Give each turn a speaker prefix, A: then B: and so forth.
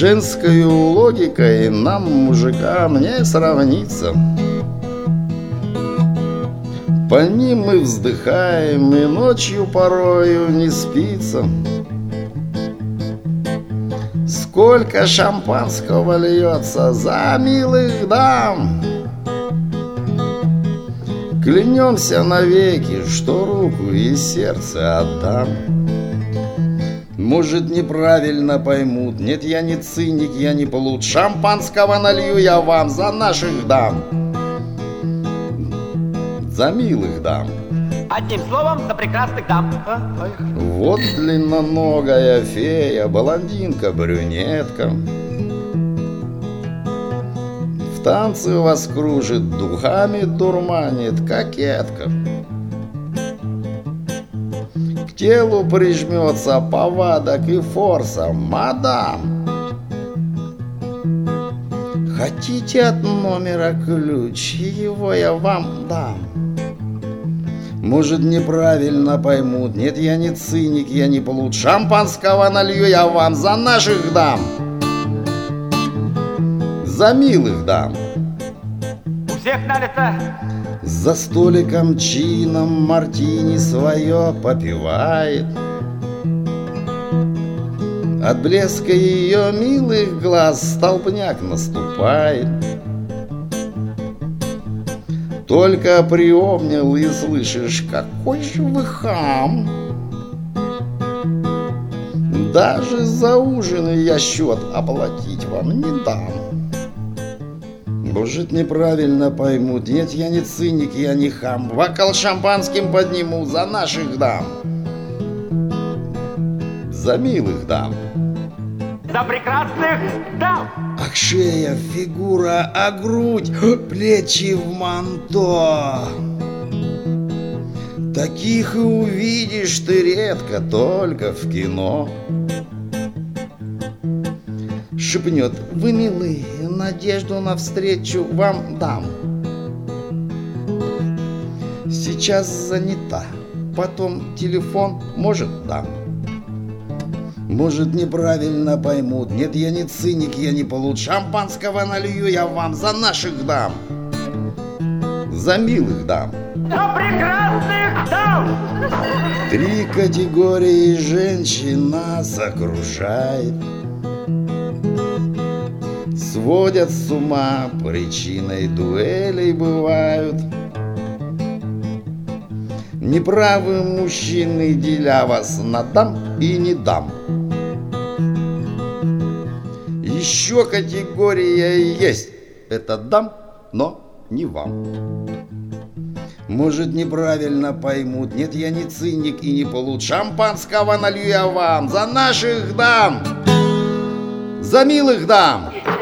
A: женской логикой нам, мужикам, не сравнится. По ним мы вздыхаем, и ночью порою не спится. Сколько шампанского льется за милых дам! Клянемся навеки, что руку и сердце отдам. Может, неправильно поймут. Нет, я не циник, я не плут. Шампанского налью я вам за наших дам, за милых дам.
B: Одним словом, за прекрасных дам.
A: Вот длинноногая фея, блондинка, брюнетка. В танце вас кружит, духами дурманит кокетка. К телу прижмется повадок и форса, мадам. Хотите от номера ключ, его я вам дам. Может, неправильно поймут. Нет, я не циник, я не плут. Шампанского налью я вам за наших дам, за милых дам.
B: У всех налито.
A: За столиком чином мартини свое попивает. От блеска ее милых глаз столбняк наступает. Только приобнял и слышишь, какой же вы хам. Даже за ужин я счет оплатить вам не дам. Может, неправильно поймут. Нет, я не циник, я не хам. Бокал шампанским подниму за наших дам, за милых дам.
B: За прекрасных дам.
A: Ах, шея, фигура, а грудь, плечи в манто. Таких и увидишь ты редко, только в кино. Шепнет: вы милые, надежду навстречу вам дам. Сейчас занята, потом телефон, может, дам. Может, неправильно поймут. Нет, я не циник, я не плут. Шампанского налью я вам за наших дам, за милых дам.
B: За прекрасных дам.
A: 3 категории женщин нас окружает. Сводят с ума, причиной дуэлей бывают. Неправы мужчины, деля вас на дам и не дам. Еще категория есть. Это дам, но не вам. Может, неправильно поймут. Нет, я не циник и не плут. Шампанского налью я вам за наших дам, за милых дам.